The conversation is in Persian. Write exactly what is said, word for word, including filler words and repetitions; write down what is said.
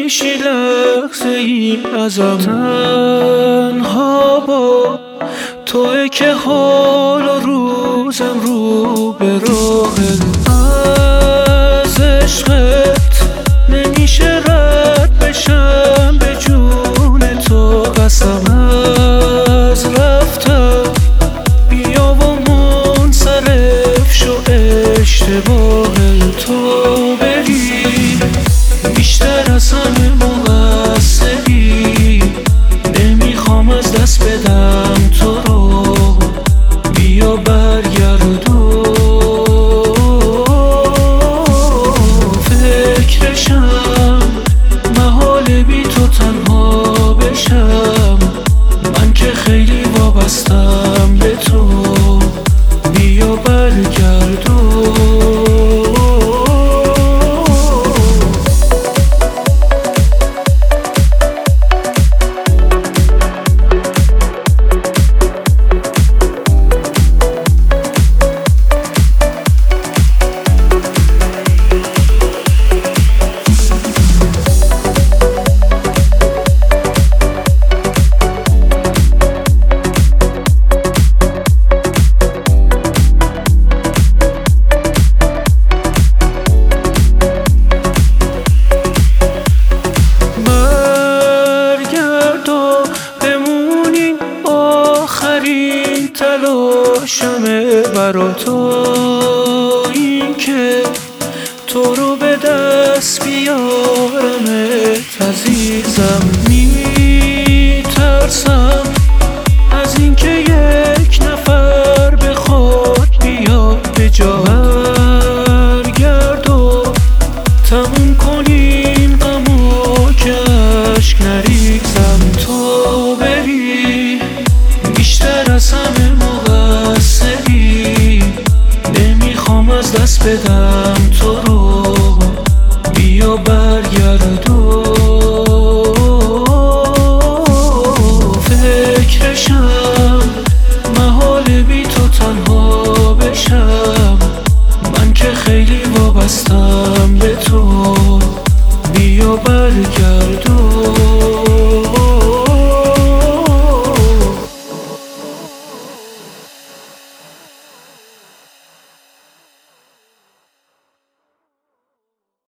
میشی لحظه ای ازم، تنها با توی که حال و روزم رو به راهه. از عشقت نمیشه رد بشم، به جون تو قسم از رفتم. بیا و منصرف شو، اشتباه تو بری بیشتر از همه مقصری. نمیخوام از دست بدم تو رو، بیا برگردو. فکرشم محال بی تو تنها بشم، من که خیلی وابستم به تو، بیا برگردو. تلاشمه برا تو این که تو رو به دست بیارمت عزیزم. میترسم از اینکه یک نفر بخواد بیاد به جا، برگرد و تموم کنیم غمو که اشک نریزم. تو بری بیشتر از همه مقصری، نمیخوام از دست بدم تو رو، بیا برگردو. فکرشم محال بی تو تنها بشم، من که خیلی وابستم به تو، بیا برگردو.